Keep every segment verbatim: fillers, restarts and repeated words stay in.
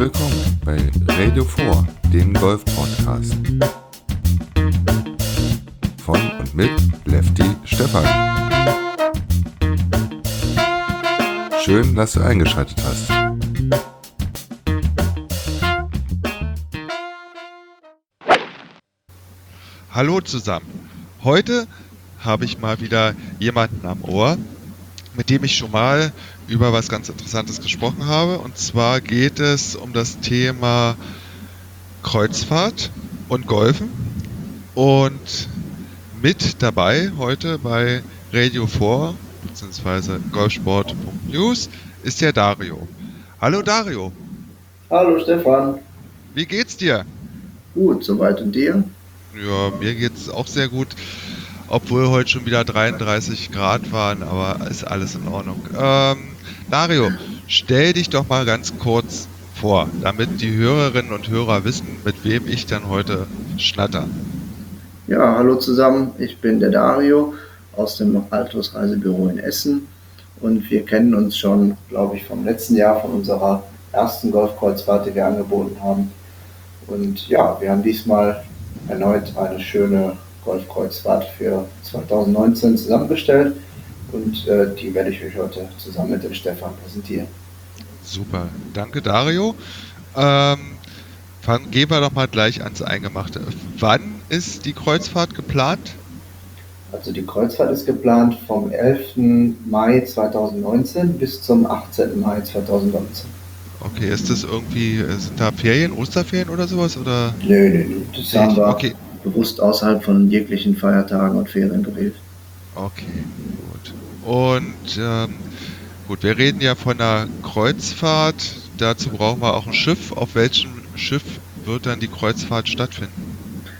willkommen bei Radio vier, dem Golf-Podcast. Von und mit Lefty Stefan. Schön, dass du eingeschaltet hast. Hallo zusammen. Heute habe ich mal wieder jemanden am Ohr, mit dem ich schon mal über was ganz Interessantes gesprochen habe. Und zwar geht es um das Thema Kreuzfahrt und Golfen. Und mit dabei heute bei Radio vier bzw. golfsport punkt news ist der Dario. Hallo Dario. Hallo Stefan. Wie geht's dir? Gut, soweit und dir? Ja, mir geht's auch sehr gut. Obwohl heute schon wieder dreiunddreißig Grad waren, aber ist alles in Ordnung. Ähm, Dario, stell dich doch mal ganz kurz vor, damit die Hörerinnen und Hörer wissen, mit wem ich dann heute schnatter. Ja, hallo zusammen, ich bin der Dario aus dem Altus Reisebüro in Essen und wir kennen uns schon, glaube ich, vom letzten Jahr, von unserer ersten Golfkreuzfahrt, die wir angeboten haben. Und ja, wir haben diesmal erneut eine schöne Golfkreuzfahrt für zweitausendneunzehn zusammengestellt und äh, die werde ich euch heute zusammen mit dem Stefan präsentieren. Super, danke Dario. Ähm, fang, gehen wir doch mal gleich ans Eingemachte. Wann ist die Kreuzfahrt geplant? Also die Kreuzfahrt ist geplant vom elften Mai zweitausendneunzehn bis zum achtzehnten Mai zweitausendneunzehn. Okay, ist das irgendwie, sind da Ferien, Osterferien oder sowas? Oder? Nö, nö, nö. Das Nee, haben wir okay. bewusst außerhalb von jeglichen Feiertagen und Ferien gewählt. Okay, gut. Und ähm, gut, wir reden ja von einer Kreuzfahrt. Dazu brauchen wir auch ein Schiff. Auf welchem Schiff wird dann die Kreuzfahrt stattfinden?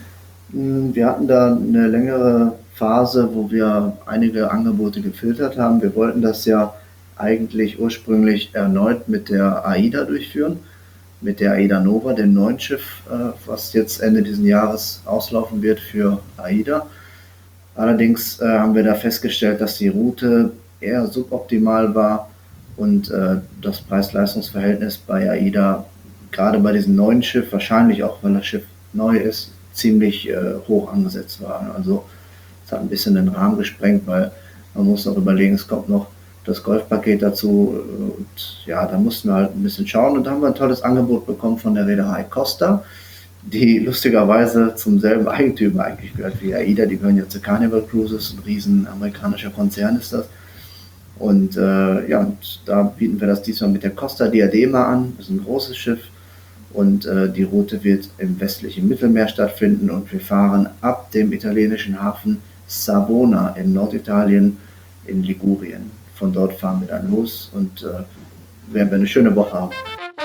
Wir hatten da eine längere Phase, wo wir einige Angebote gefiltert haben. Wir wollten das ja eigentlich ursprünglich erneut mit der AIDA durchführen, mit der AIDA Nova, dem neuen Schiff, was jetzt Ende dieses Jahres auslaufen wird für AIDA. Allerdings äh, haben wir da festgestellt, dass die Route eher suboptimal war und äh, das Preis-Leistungs-Verhältnis bei AIDA, gerade bei diesem neuen Schiff, wahrscheinlich auch weil das Schiff neu ist, ziemlich äh, hoch angesetzt war. Also es hat ein bisschen den Rahmen gesprengt, weil man muss noch überlegen, es kommt noch das Golfpaket dazu und ja, da mussten wir halt ein bisschen schauen und da haben wir ein tolles Angebot bekommen von der Reederei Costa, die lustigerweise zum selben Eigentümer eigentlich gehört wie AIDA, die gehören ja zu Carnival Cruises, ein riesen amerikanischer Konzern ist das. Und äh, ja, und da bieten wir das diesmal mit der Costa Diadema an, das ist ein großes Schiff und äh, die Route wird im westlichen Mittelmeer stattfinden und wir fahren ab dem italienischen Hafen Savona in Norditalien in Ligurien. Von dort fahren wir dann los und äh, werden wir eine schöne Woche haben.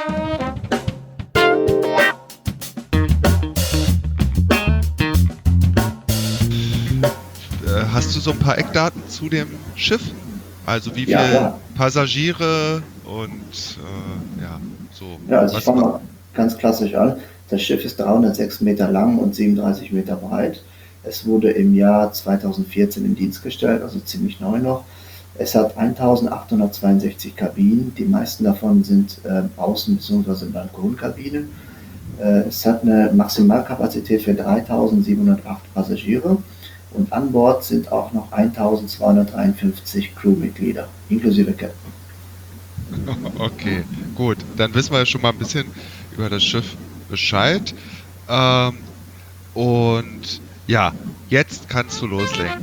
Hast du so ein paar Eckdaten zu dem Schiff? Also wie viele Ja, ja. Passagiere und äh, ja, so. Ja, also ich Was fange macht- mal ganz klassisch an. Das Schiff ist dreihundertsechs Meter lang und siebenunddreißig Meter breit. Es wurde im Jahr zweitausendvierzehn in Dienst gestellt, also ziemlich neu noch. Es hat eintausendachthundertzweiundsechzig Kabinen, die meisten davon sind äh, Außen- bzw. Balkonkabinen. Äh, es hat eine Maximalkapazität für dreitausendsiebenhundertacht Passagiere und an Bord sind auch noch eintausendzweihundertdreiundfünfzig Crewmitglieder, inklusive Captain. Okay, gut. Dann wissen wir ja schon mal ein bisschen über das Schiff Bescheid. Ähm, und ja, jetzt kannst du loslegen.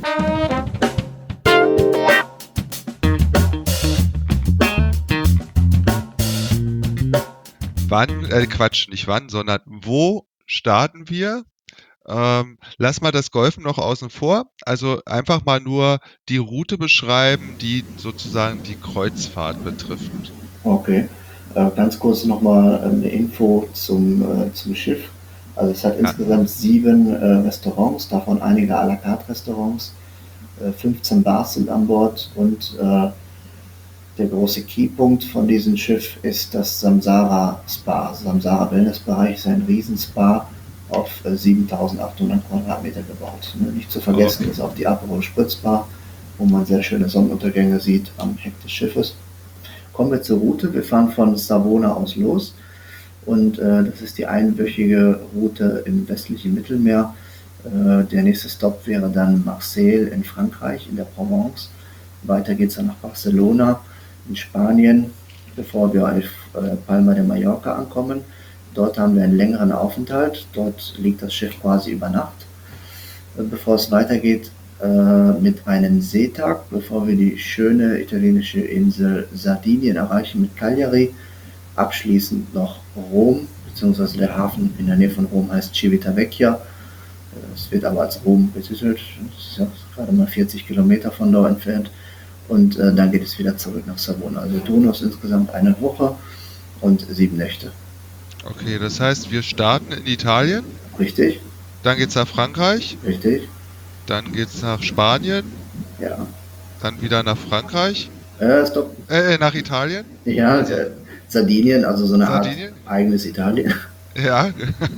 Wann, äh, Quatsch, nicht wann, sondern wo starten wir? Ähm, lass mal das Golfen noch außen vor. Also einfach mal nur die Route beschreiben, die sozusagen die Kreuzfahrt betrifft. Okay, äh, ganz kurz nochmal eine Info zum, äh, zum Schiff. Also es hat Ja. insgesamt sieben äh, Restaurants, davon einige à la carte Restaurants. Äh, fünfzehn Bars sind an Bord und äh, der große Keypunkt von diesem Schiff ist das Samsara Spa. Samsara Wellnessbereich ist ein Riesenspa auf äh, siebentausendachthundert Quadratmeter gebaut. Ne? Nicht zu vergessen Okay. ist auch die Aperol Spritz Bar, wo man sehr schöne Sonnenuntergänge sieht am Heck des Schiffes. Kommen wir zur Route. Wir fahren von Savona aus los. und äh, das ist die einwöchige Route im westlichen Mittelmeer. Äh, der nächste Stopp wäre dann Marseille in Frankreich, in der Provence. Weiter geht es dann nach Barcelona in Spanien, bevor wir auf äh, Palma de Mallorca ankommen. Dort haben wir einen längeren Aufenthalt. Dort liegt das Schiff quasi über Nacht, äh, bevor es weitergeht äh, mit einem Seetag, bevor wir die schöne italienische Insel Sardinien erreichen mit Cagliari. Abschließend noch Rom, beziehungsweise der Hafen in der Nähe von Rom heißt Civitavecchia. Es wird aber als Rom betitelt. Das ist ja gerade mal vierzig Kilometer von dort entfernt. Und äh, dann geht es wieder zurück nach Savona. Also Turnus insgesamt eine Woche und sieben Nächte. Okay, das heißt, wir starten in Italien, Richtig? dann geht's nach Frankreich, Richtig? dann geht's nach Spanien, Ja. dann wieder nach Frankreich, Äh, stopp. äh, nach Italien. Ja, äh, Sardinien, also so eine Sardinien? Art eigenes Italien. Ja.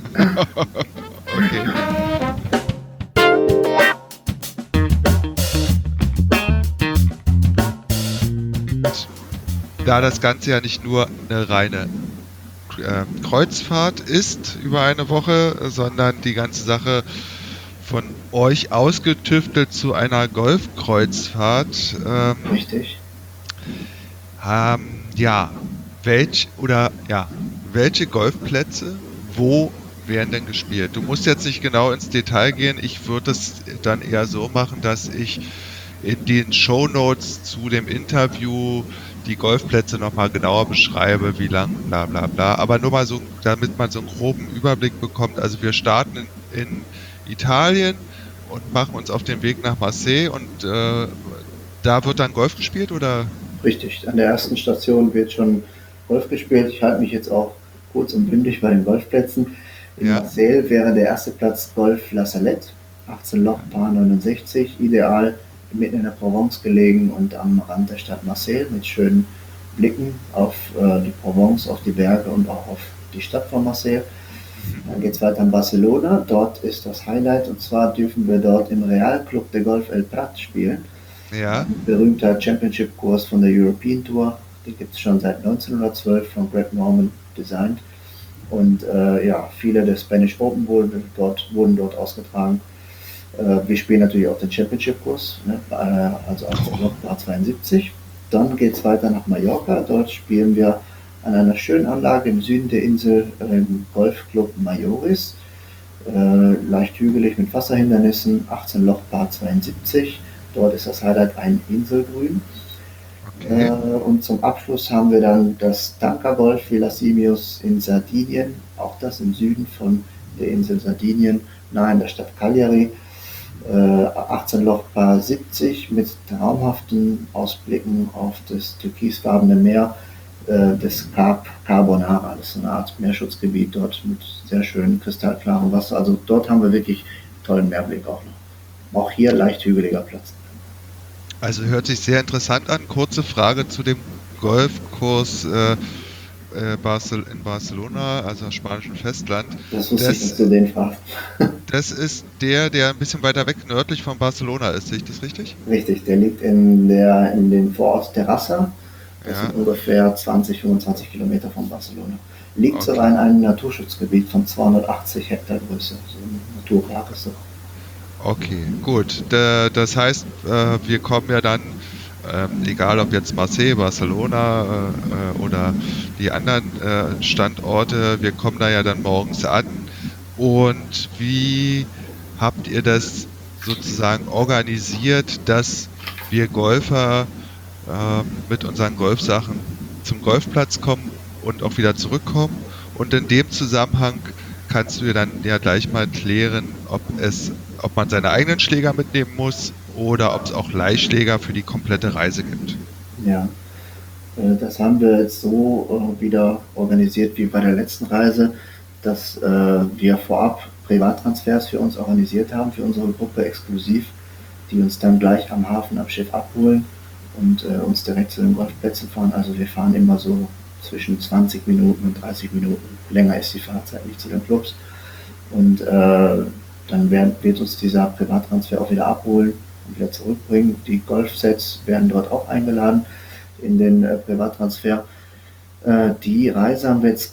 Okay. Da das Ganze ja nicht nur eine reine äh, Kreuzfahrt ist über eine Woche, sondern die ganze Sache von euch ausgetüftelt zu einer Golfkreuzfahrt. Ähm, Richtig. ähm, ja, welch oder ja, welche Golfplätze, wo werden denn gespielt? Du musst jetzt nicht genau ins Detail gehen. Ich würde es dann eher so machen, dass ich in den Shownotes zu dem Interview die Golfplätze nochmal genauer beschreibe, wie lang, bla bla bla. Aber nur mal so, damit man so einen groben Überblick bekommt. Also wir starten in, in Italien und machen uns auf den Weg nach Marseille und äh, da wird dann Golf gespielt, oder? Richtig. An der ersten Station wird schon Golf gespielt. Ich halte mich jetzt auch kurz und bündig bei den Golfplätzen. In Ja. Marseille wäre der erste Platz Golf La Salette, achtzehn Loch, Paar neunundsechzig, ideal mitten in der Provence gelegen und am Rand der Stadt Marseille mit schönen Blicken auf äh, die Provence, auf die Berge und auch auf die Stadt von Marseille. Dann geht es weiter in Barcelona. Dort ist das Highlight, und zwar dürfen wir dort im Real Club de Golf El Prat spielen. Ja. Ein berühmter Championship-Kurs von der European Tour. Den gibt es schon seit neunzehnhundertzwölf von Greg Norman designt. Und äh, ja, viele der Spanish Open wurden dort, wurden dort ausgetragen. Äh, wir spielen natürlich auch den Championship-Kurs, ne? äh, also achtzehn Loch, Par zweiundsiebzig. Dann geht es weiter nach Mallorca. Dort spielen wir an einer schönen Anlage im Süden der Insel, äh, im Golfclub Majoris. Äh, leicht hügelig mit Wasserhindernissen, achtzehn Loch, Par zweiundsiebzig. Dort ist das Highlight ein Inselgrün. Okay. Äh, und zum Abschluss haben wir dann das Tanker Golf Villa Simius in Sardinien, auch das im Süden von der Insel Sardinien, nahe an der Stadt Cagliari. Äh, achtzehn Loch, Par siebzig mit traumhaften Ausblicken auf das türkisfarbene Meer äh, des Cap Carbonara. Das ist eine Art Meerschutzgebiet dort mit sehr schönem kristallklarem Wasser. Also dort haben wir wirklich tollen Meerblick auch noch. Auch hier leicht hügeliger Platz. Also hört sich sehr interessant an. Kurze Frage zu dem Golfkurs äh, äh, Barcel in Barcelona, also am spanischen Festland. Das wusste Das- ich, dass du den fragst. Das ist der, der ein bisschen weiter weg nördlich von Barcelona ist, sehe ich das richtig? Richtig, der liegt in, der, in dem Vorort Terrassa. Das Ja. sind ungefähr zwanzig, fünfundzwanzig Kilometer von Barcelona. Liegt Okay. sogar in einem Naturschutzgebiet von zweihundertachtzig Hektar Größe. So ein Naturpark ist das. Okay, gut. Da- Das heißt, äh, wir kommen ja dann, ähm, egal ob jetzt Marseille, Barcelona äh, äh, oder die anderen äh, Standorte, wir kommen da ja dann morgens an. Und wie habt ihr das sozusagen organisiert, dass wir Golfer äh, mit unseren Golfsachen zum Golfplatz kommen und auch wieder zurückkommen? Und in dem Zusammenhang kannst du dir dann ja gleich mal klären, ob es, ob man seine eigenen Schläger mitnehmen muss oder ob es auch Leihschläger für die komplette Reise gibt. Ja, äh, das haben wir jetzt so äh, wieder organisiert wie bei der letzten Reise, dass äh, wir vorab Privattransfers für uns organisiert haben, für unsere Gruppe exklusiv, die uns dann gleich am Hafen am Schiff abholen und äh, uns direkt zu den Golfplätzen fahren. Also wir fahren immer so zwischen zwanzig Minuten und dreißig Minuten. Länger ist die Fahrzeit nicht zu den Clubs. Und äh, dann wird, wird uns dieser Privattransfer auch wieder abholen und wieder zurückbringen. Die Golfsets werden dort auch eingeladen in den äh, Privattransfer. Äh, die Reise haben wir jetzt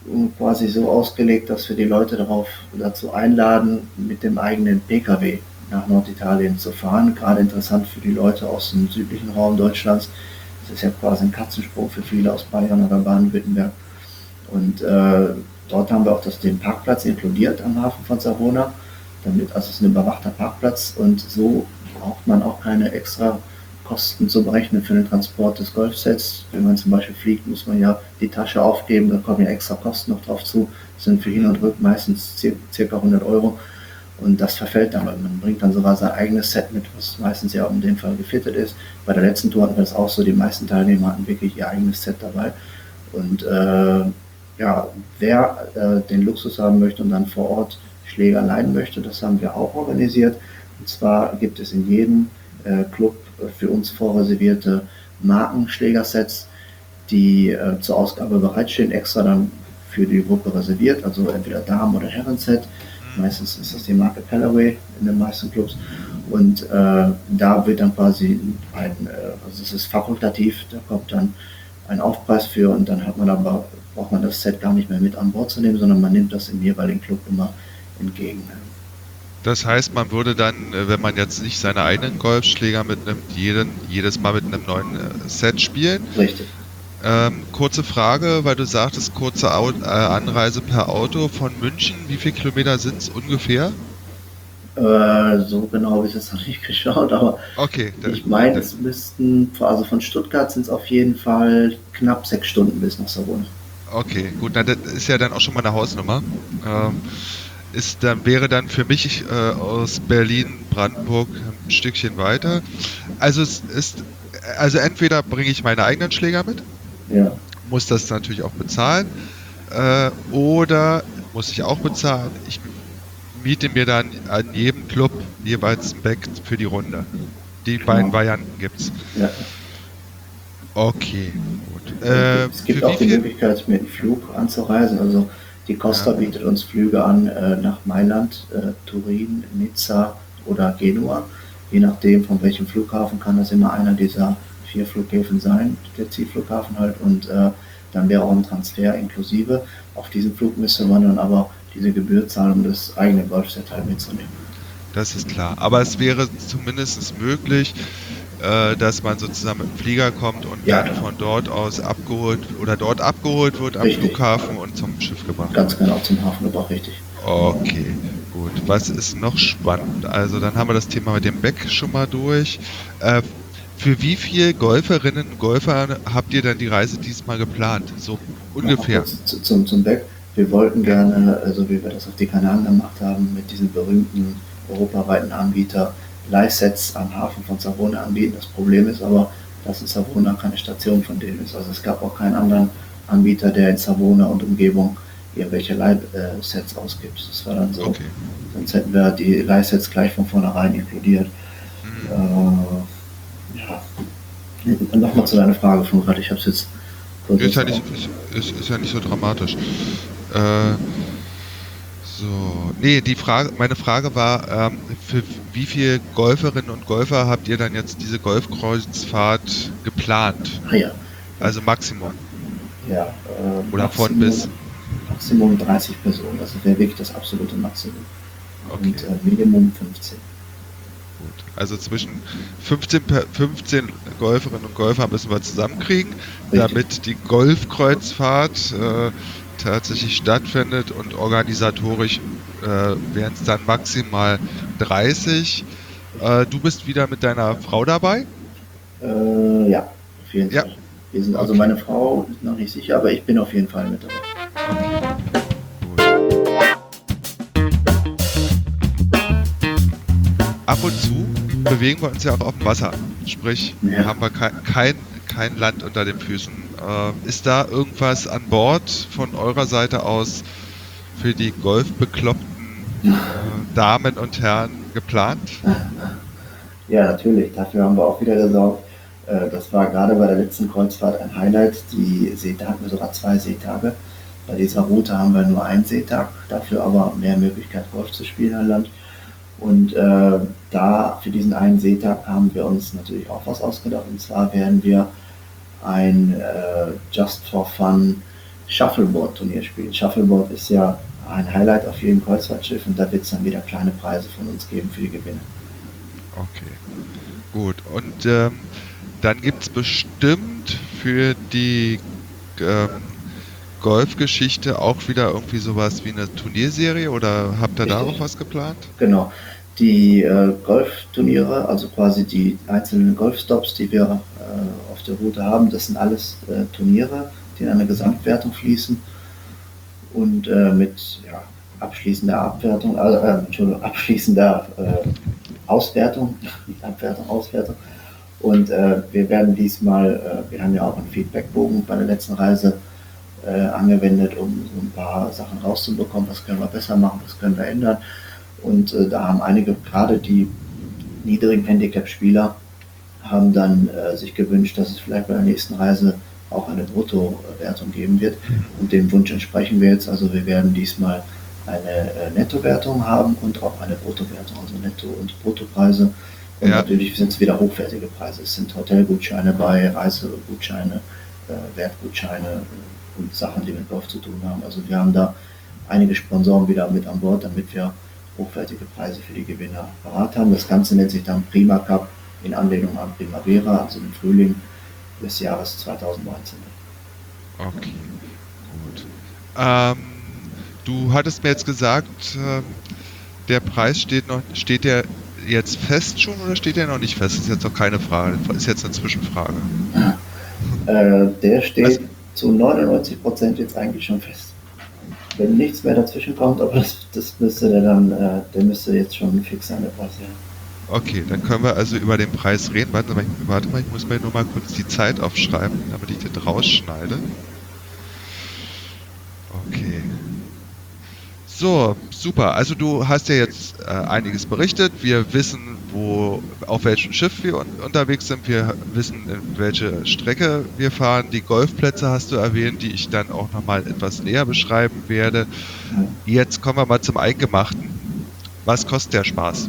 quasi so ausgelegt, dass wir die Leute darauf dazu einladen, mit dem eigenen P K W nach Norditalien zu fahren. Gerade interessant für die Leute aus dem südlichen Raum Deutschlands. Das ist ja quasi ein Katzensprung für viele aus Bayern oder Baden-Württemberg. Und äh, dort haben wir auch das, den Parkplatz inkludiert am Hafen von Savona. Damit, also es ist ein überwachter Parkplatz und so braucht man auch keine extra Kosten zu berechnen für den Transport des Golfsets. Wenn man zum Beispiel fliegt, muss man ja die Tasche aufgeben, da kommen ja extra Kosten noch drauf zu. Das sind für Hin- und Rück meistens ca. hundert Euro und das verfällt dann. Man bringt dann sogar sein eigenes Set mit, was meistens ja in dem Fall gefittet ist. Bei der letzten Tour hatten wir das auch so, die meisten Teilnehmer hatten wirklich ihr eigenes Set dabei. Und äh, ja, wer äh, den Luxus haben möchte und dann vor Ort Schläger leihen möchte, das haben wir auch organisiert. Und zwar gibt es in jedem äh, Club für uns vorreservierte Markenschlägersets, die äh, zur Ausgabe bereitstehen, extra dann für die Gruppe reserviert, also entweder Damen- oder Herrenset. Meistens ist das die Marke Callaway in den meisten Clubs. Und äh, da wird dann quasi ein, äh, also es ist fakultativ, da kommt dann ein Aufpreis für und dann hat man aber, braucht man das Set gar nicht mehr mit an Bord zu nehmen, sondern man nimmt das im jeweiligen Club immer entgegen. Das heißt, man würde dann, wenn man jetzt nicht seine eigenen Golfschläger mitnimmt, jeden, jedes Mal mit einem neuen Set spielen. Richtig. Ähm, kurze Frage, weil du sagtest, kurze Au- äh, Anreise per Auto von München. Wie viele Kilometer sind es ungefähr? Äh, so genau habe ich es noch nicht geschaut, aber Okay. dann- ich meine, dann- es müssten, also von Stuttgart sind es auf jeden Fall knapp sechs Stunden bis nach Savona. Okay, gut, na, das ist ja dann auch schon mal eine Hausnummer. Ähm, ist dann, wäre dann für mich äh, aus Berlin, Brandenburg ein Stückchen weiter. Also es ist, also entweder bringe ich meine eigenen Schläger mit, Ja, muss das natürlich auch bezahlen, äh, oder muss ich auch bezahlen. Ich miete mir dann an jedem Club jeweils ein Bag für die Runde. Die Genau. beiden Varianten gibt's. ja. Okay, gut. Äh, Es gibt für auch wie die viel? Möglichkeit, mit dem Flug anzureisen. Also die Costa Ja. bietet uns Flüge an äh, nach Mailand, äh, Turin, Nizza oder Genua. Je nachdem, von welchem Flughafen kann das immer einer dieser vier Flughäfen sein, der Zielflughafen halt. Und äh, dann wäre auch ein Transfer inklusive. Auf diesem Flug müsste man dann aber diese Gebühr zahlen, um das eigene Golfset halt mitzunehmen. Das ist klar. Aber es wäre zumindest möglich, äh, dass man sozusagen mit dem Flieger kommt und Ja, dann klar. von dort aus abgeholt oder dort abgeholt wird am Richtig. Flughafen und zum Schiff gebracht. Ganz genau zum Hafengebrauch, richtig. Okay, gut. Was ist noch spannend? Also dann haben wir das Thema mit dem Back schon mal durch. Äh, für wie viele Golferinnen und Golfer habt ihr denn die Reise diesmal geplant? So ungefähr. Noch kurz zu- Zum, zum Back. Wir wollten gerne, also wie wir das auf die Kanaren gemacht haben, mit diesem berühmten europaweiten Anbieter Leihsets am Hafen von Savona anbieten. Das Problem ist aber, dass in Savona keine Station von denen ist. Also es gab auch keinen anderen Anbieter, der in Savona und Umgebung irgendwelche Leihsets ausgibt. Das war dann so. Okay. Sonst hätten wir die Leihsets gleich von vornherein inkludiert. Hm. Äh, ja. Nochmal zu deiner Frage von gerade. Ich habe es jetzt kurz Ist ja, auf- nicht, ist, ist, ist ja nicht so dramatisch. Äh, so, nee, die Frage, meine Frage war, ähm, für wie viele Golferinnen und Golfer habt ihr dann jetzt diese Golfkreuzfahrt geplant? Ah ja, Also Maximum. ja. Äh, Oder von bis? Maximum dreißig Personen. Das wäre wirklich das absolute Maximum. Okay. Und äh, Minimum fünfzehn. Gut. Also zwischen fünfzehn, per- fünfzehn Golferinnen und Golfer müssen wir zusammenkriegen, Richtig. damit die Golfkreuzfahrt äh, tatsächlich stattfindet und organisatorisch äh, wären es dann maximal dreißig. Äh, du bist wieder mit deiner Frau dabei? Äh, ja, auf jeden Ja. Fall. Wir sind, also Okay. meine Frau ist noch nicht sicher, aber ich bin auf jeden Fall mit dabei. Ab und zu bewegen wir uns ja auch auf dem Wasser. Sprich, Ja. haben wir kein, kein, kein Land unter den Füßen. Äh, ist da irgendwas an Bord von eurer Seite aus für die golfbekloppten äh, Damen und Herren geplant? Ja, natürlich. Dafür haben wir auch wieder gesorgt. Äh, Das war gerade bei der letzten Kreuzfahrt ein Highlight. Die Seetage hatten wir sogar zwei Seetage. Bei dieser Route haben wir nur einen Seetag, dafür aber mehr Möglichkeit, Golf zu spielen an Land. Und äh, da für diesen einen Seetag haben wir uns natürlich auch was ausgedacht. Und zwar werden wir ein äh, Just for Fun Shuffleboard-Turnier spielen. Shuffleboard ist ja ein Highlight auf jedem Kreuzfahrtschiff und da wird es dann wieder kleine Preise von uns geben für die Gewinne. Okay, gut. Und ähm, dann gibt es bestimmt für die ähm, Golfgeschichte auch wieder irgendwie sowas wie eine Turnierserie oder habt ihr da Richtig. auch was geplant? Genau. Die äh, Golfturniere, also quasi die einzelnen Golfstops, die wir äh, auf der Route haben, das sind alles äh, Turniere, die in eine Gesamtwertung fließen und äh, mit ja, abschließender Abwertung, also, äh, Entschuldigung, abschließender äh, Auswertung, nicht Abwertung, Auswertung. Und äh, wir werden diesmal, äh, wir haben ja auch einen Feedbackbogen bei der letzten Reise äh, angewendet, um so ein paar Sachen rauszubekommen, was können wir besser machen, was können wir ändern. Und äh, da haben einige, gerade die niedrigen Handicap-Spieler, haben dann äh, sich gewünscht, dass es vielleicht bei der nächsten Reise auch eine Bruttowertung geben wird. Und dem Wunsch entsprechen wir jetzt. Also wir werden diesmal eine äh, Nettowertung haben und auch eine Bruttowertung, also Netto- und Bruttopreise. Und Ja. natürlich sind es wieder hochwertige Preise. Es sind Hotelgutscheine bei, Reisegutscheine, äh, Wertgutscheine äh, und Sachen, die mit Golf zu tun haben. Also wir haben da einige Sponsoren wieder mit an Bord, damit wir hochwertige Preise für die Gewinner parat haben. Das Ganze nennt sich dann Prima Cup in Anlehnung an Primavera, also im Frühling des Jahres zweitausendneunzehn. Okay, gut. Ähm, du hattest mir jetzt gesagt, ähm, der Preis steht noch, steht der jetzt fest schon oder steht der noch nicht fest? Das ist jetzt noch keine Frage, das ist jetzt eine Zwischenfrage. Äh, der steht Also- zu neunundneunzig Prozent jetzt eigentlich schon fest. Wenn nichts mehr dazwischen kommt, aber das, das müsste der dann, äh, der müsste jetzt schon fix sein, der Preis, ja. Okay, dann können wir also über den Preis reden. Warte mal, ich, warte mal, ich muss mir nur mal kurz die Zeit aufschreiben, damit ich das rausschneide. Okay. So, super. Also du hast ja jetzt äh, einiges berichtet. Wir wissen, wo, auf welchem Schiff wir un unterwegs sind. Wir wissen, in welche Strecke wir fahren. Die Golfplätze hast du erwähnt, die ich dann auch nochmal etwas näher beschreiben werde. Jetzt kommen wir mal zum Eingemachten. Was kostet der Spaß?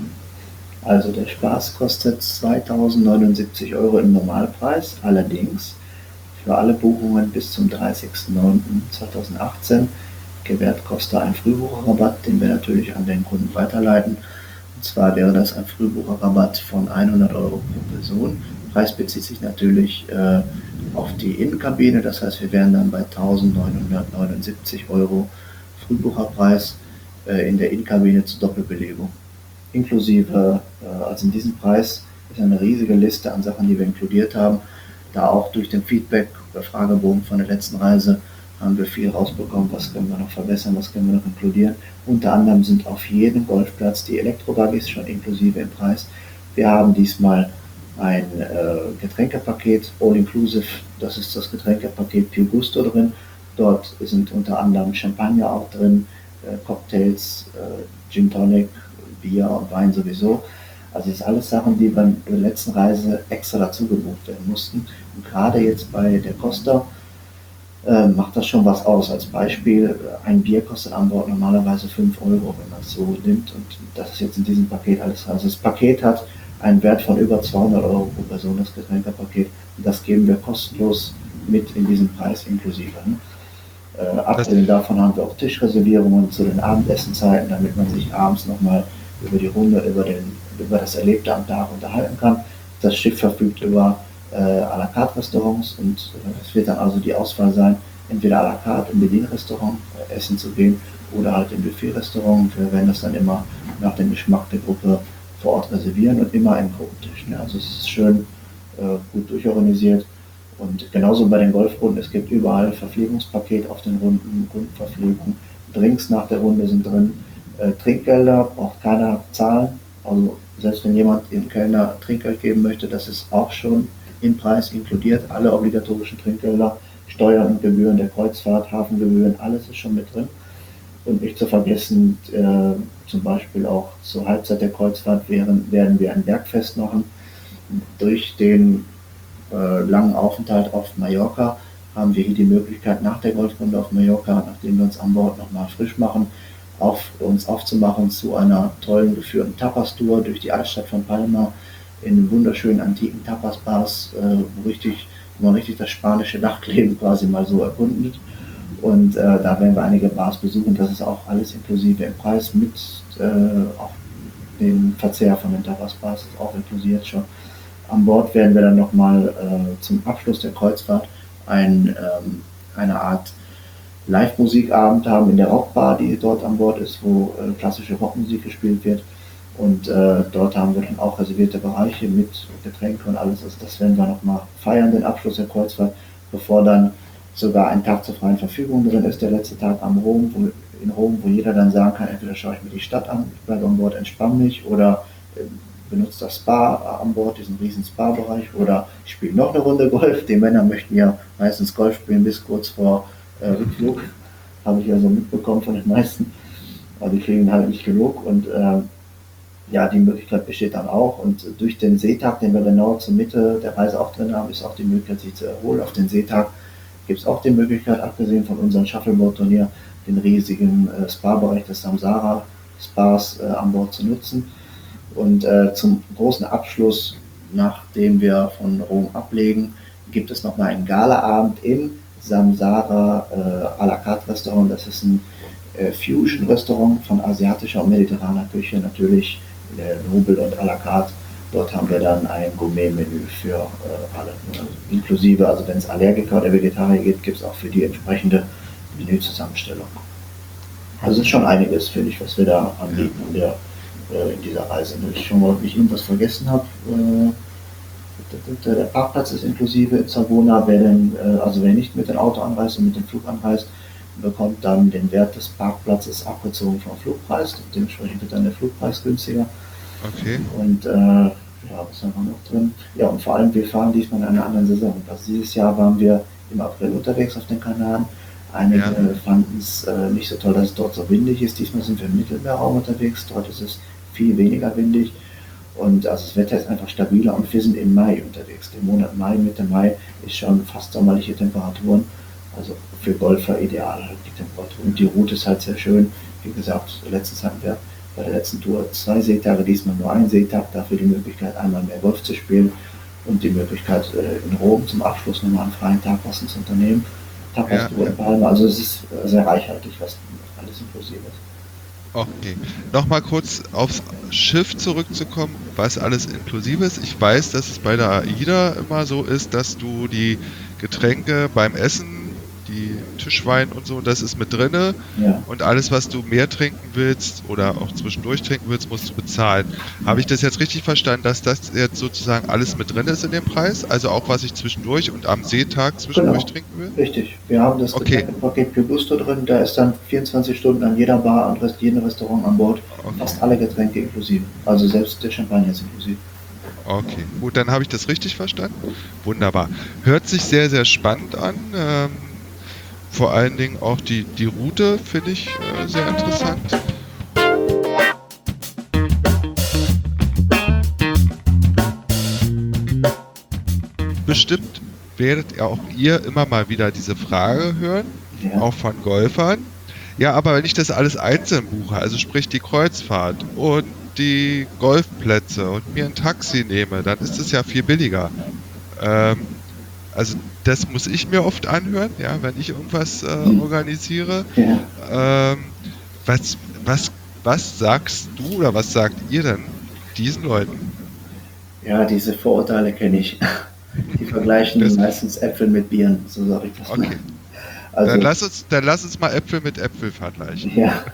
Also der Spaß kostet zweitausendneunundsiebzig Euro im Normalpreis, allerdings für alle Buchungen bis zum dreißigsten neunten zweitausendachtzehn gewährt Costa einen Frühbucherrabatt, den wir natürlich an den Kunden weiterleiten. Und zwar wäre das ein Frühbucherrabatt von hundert Euro pro Person. Der Preis bezieht sich natürlich äh, auf die Innenkabine, das heißt wir wären dann bei eintausendneunhundertneunundsiebzig Euro Frühbucherpreis äh, in der Innenkabine zur Doppelbelegung. Inklusive, äh, also in diesem Preis ist eine riesige Liste an Sachen, die wir inkludiert haben. Da auch durch den Feedback oder Fragebogen von der letzten Reise haben wir viel rausbekommen, was können wir noch verbessern, was können wir noch inkludieren. Unter anderem sind auf jedem Golfplatz die Elektrobuggies schon inklusive im Preis. Wir haben diesmal ein äh, Getränkepaket, All-Inclusive, das ist das Getränkepaket Più Gusto drin. Dort sind unter anderem Champagner auch drin, äh, Cocktails, äh, Gin Tonic, Bier und Wein sowieso. Also das sind alles Sachen, die bei der letzten Reise extra dazu gebucht werden mussten. Und gerade jetzt bei der Costa äh, macht das schon was aus. Als Beispiel, ein Bier kostet an Bord normalerweise fünf Euro, wenn man es so nimmt. Und das ist jetzt in diesem Paket alles. Also das Paket hat einen Wert von über zweihundert Euro pro Person, das Getränkepaket. Und das geben wir kostenlos mit in diesem Preis inklusive. Ne? Äh, abgesehen davon haben wir auch Tischreservierungen zu den Abendessenzeiten, damit man sich abends nochmal über die Runde, über, den, über das Erlebte am Tag unterhalten kann. Das Schiff verfügt über äh, à la carte Restaurants und äh, es wird dann also die Auswahl sein, entweder à la carte im Bedienrestaurant äh, essen zu gehen oder halt im Buffet-Restaurant. Wir werden das dann immer nach dem Geschmack der Gruppe vor Ort reservieren und immer im Gruppentisch. Ne? Also es ist schön äh, gut durchorganisiert. Und genauso bei den Golfrunden, es gibt überall Verpflegungspaket auf den Runden, Grundverpflegung, Drinks nach der Runde sind drin, äh, Trinkgelder braucht keiner zahlen, also selbst wenn jemand dem Kellner Trinkgeld geben möchte, das ist auch schon im Preis inkludiert, alle obligatorischen Trinkgelder, Steuern und Gebühren der Kreuzfahrt, Hafengebühren, alles ist schon mit drin. Und nicht zu vergessen, äh, zum Beispiel auch zur Halbzeit der Kreuzfahrt wären, werden wir ein Bergfest machen. Durch den äh, langen Aufenthalt auf Mallorca haben wir hier die Möglichkeit, nach der Golfrunde auf Mallorca, nachdem wir uns an Bord nochmal frisch machen, auf, uns aufzumachen zu einer tollen geführten Tapas-Tour durch die Altstadt von Palma in wunderschönen antiken Tapas-Bars, äh, wo, richtig, wo man richtig das spanische Nachtleben quasi mal so erkundet. Und äh, da werden wir einige Bars besuchen. Das ist auch alles inklusive im Preis mit äh, auch dem Verzehr von den Tapas-Bars ist auch inklusiert schon. An Bord werden wir dann nochmal äh, zum Abschluss der Kreuzfahrt ein, ähm, eine Art Live-Musikabend haben in der Rockbar, die dort an Bord ist, wo äh, klassische Rockmusik gespielt wird. Und äh, dort haben wir dann auch reservierte Bereiche mit Getränken und alles. Also das werden wir nochmal feiern, den Abschluss der Kreuzfahrt, bevor dann sogar ein Tag zur freien Verfügung drin ist, der letzte Tag am Rom, wo, in Rom, wo jeder dann sagen kann, entweder schaue ich mir die Stadt an, ich bleibe an Bord, entspanne mich oder äh, benutze das Spa an Bord, diesen riesen Spa-Bereich oder ich spiele noch eine Runde Golf. Die Männer möchten ja meistens Golf spielen bis kurz vor äh, Rückflug, habe ich ja so mitbekommen von den meisten. Aber die kriegen halt nicht genug und äh, ja, die Möglichkeit besteht dann auch. Und durch den Seetag, den wir genau zur Mitte der Reise auch drin haben, ist auch die Möglichkeit, sich zu erholen. Auf den Seetag gibt es auch die Möglichkeit, abgesehen von unserem Shuffleboard-Turnier, den riesigen äh, Spa-Bereich des Samsara-Spas äh, an Bord zu nutzen. Und äh, zum großen Abschluss, nachdem wir von Rom ablegen, gibt es nochmal einen Galaabend im Samsara äh, à la carte Restaurant. Das ist ein äh, Fusion-Restaurant von asiatischer und mediterraner Küche, natürlich äh, Nobel und à la carte. Dort haben wir dann ein Gourmet-Menü für äh, alle, also inklusive, also wenn es Allergiker oder Vegetarier gibt, gibt es auch für die entsprechende Menüzusammenstellung. Also es ist schon einiges, finde ich, was wir da anbieten in, der, äh, in dieser Reise. Ich schon mal, ob ich irgendwas vergessen habe. Äh, der Parkplatz ist inklusive in Savona. Wer denn, äh, also wer nicht mit dem Auto anreist und mit dem Flug anreist, bekommt dann den Wert des Parkplatzes abgezogen vom Flugpreis. Dementsprechend wird dann der Flugpreis günstiger. Okay. Und äh, ja, was haben wir noch drin? Ja, und vor allem, wir fahren diesmal in einer anderen Saison. Also dieses Jahr waren wir im April unterwegs auf den Kanaren. Einige ja. äh, fanden es äh, nicht so toll, dass es dort so windig ist. Diesmal sind wir im Mittelmeerraum unterwegs. Dort ist es viel weniger windig. Und also das Wetter ist einfach stabiler und wir sind im Mai unterwegs. Der Monat Mai, Mitte Mai ist schon fast sommerliche Temperaturen. Also für Golfer ideal halt die Temperatur. Und die Route ist halt sehr schön. Wie gesagt, letztens hatten wir bei der letzten Tour zwei Seetage, diesmal nur ein Seetag, dafür die Möglichkeit, einmal mehr Golf zu spielen und die Möglichkeit, in Rom zum Abschluss nochmal einen freien Tag was zu unternehmen. Tapas-Tour in Palma, also es ist sehr reichhaltig, was alles inklusive ist. Okay, nochmal kurz aufs Schiff zurückzukommen, was alles inklusive ist. Ich weiß, dass es bei der AIDA immer so ist, dass du die Getränke beim Essen, die Tischwein und so, das ist mit drinne. Ja. Und alles, was du mehr trinken willst oder auch zwischendurch trinken willst, musst du bezahlen. Habe ich das jetzt richtig verstanden, dass das jetzt sozusagen alles mit drin ist in dem Preis? Also auch, was ich zwischendurch und am Seetag zwischendurch genau. trinken will? Richtig. Wir haben das okay. Paket Più Gusto drin. Da ist dann vierundzwanzig Stunden an jeder Bar und jedem Restaurant an Bord. Okay. Fast alle Getränke inklusive. Also selbst der Champagner ist inklusive. Okay, gut, dann habe ich das richtig verstanden. Wunderbar. Hört sich sehr, sehr spannend an. Ähm, Vor allen Dingen auch die, die Route finde ich äh, sehr interessant. Bestimmt werdet ihr auch ihr immer mal wieder diese Frage hören, ja. auch von Golfern. Ja, aber wenn ich das alles einzeln buche, also sprich die Kreuzfahrt und die Golfplätze und mir ein Taxi nehme, dann ist es ja viel billiger. Ähm, Also das muss ich mir oft anhören, ja, wenn ich irgendwas äh, organisiere. Ja. Ähm, was, was, was sagst du oder was sagt ihr denn diesen Leuten? Ja, diese Vorurteile kenne ich. Die vergleichen das meistens Äpfel mit Birnen, so sage ich das okay. mal. Also, dann, lass uns, dann lass uns mal Äpfel mit Äpfel vergleichen. Ja.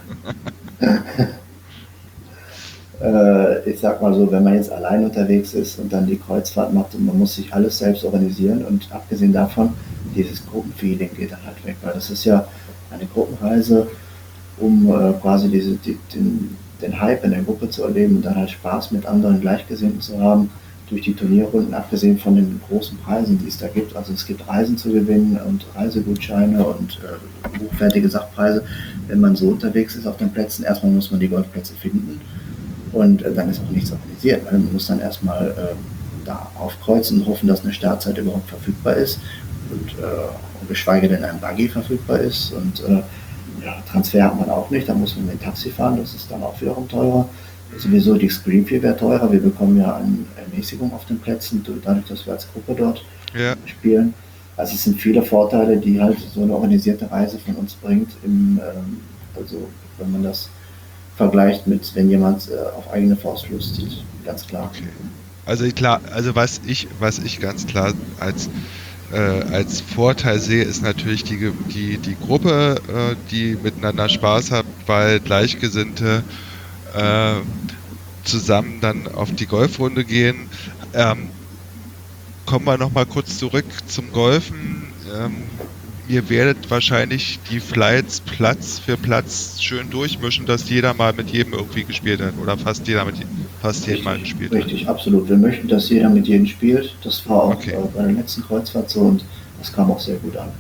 Ich sag mal so, wenn man jetzt allein unterwegs ist und dann die Kreuzfahrt macht und man muss sich alles selbst organisieren und abgesehen davon, dieses Gruppenfeeling geht dann halt weg, weil das ist ja eine Gruppenreise, um äh, quasi diese, die, den, den Hype in der Gruppe zu erleben und dann halt Spaß mit anderen Gleichgesinnten zu haben, durch die Turnierrunden, abgesehen von den großen Preisen, die es da gibt. Also es gibt Reisen zu gewinnen und Reisegutscheine und äh, hochwertige Sachpreise. Wenn man so unterwegs ist auf den Plätzen, erstmal muss man die Golfplätze finden. Und äh, dann ist auch nichts organisiert, weil man muss dann erstmal äh, da aufkreuzen und hoffen, dass eine Startzeit überhaupt verfügbar ist und, äh, und geschweige denn ein Buggy verfügbar ist. Und äh, ja, Transfer hat man auch nicht, da muss man mit dem Taxi fahren, das ist dann auch wiederum teurer. Sowieso die Screen Fee wäre teurer, wir bekommen ja eine Ermäßigung auf den Plätzen, dadurch, dass wir als Gruppe dort ja. spielen. Also es sind viele Vorteile, die halt so eine organisierte Reise von uns bringt, im, ähm, also wenn man das vergleicht mit, wenn jemand äh, auf eigene Faust loszieht, ganz klar. Okay. Also klar, also was ich, was ich ganz klar als äh, als Vorteil sehe, ist natürlich die, Ge- die, die Gruppe, äh, die miteinander Spaß hat, weil Gleichgesinnte äh, zusammen dann auf die Golfrunde gehen. Ähm, kommen wir nochmal kurz zurück zum Golfen. Ähm, ihr werdet wahrscheinlich die Flights Platz für Platz schön durchmischen, dass jeder mal mit jedem irgendwie gespielt hat oder fast jeder mit je- fast jedem mal Richtig, gespielt hat. richtig, absolut. Wir möchten, dass jeder mit jedem spielt. Das war auch Okay, äh, bei der letzten Kreuzfahrt so und das kam auch sehr gut an.